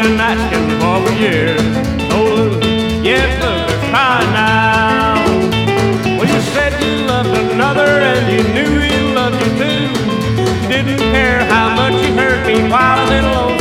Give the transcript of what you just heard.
been asking for years. Oh, Lou, yes, look, they're crying now. Well, you said you loved another and you knew he loved you too. Didn't care how much you hurt me while I was in alone.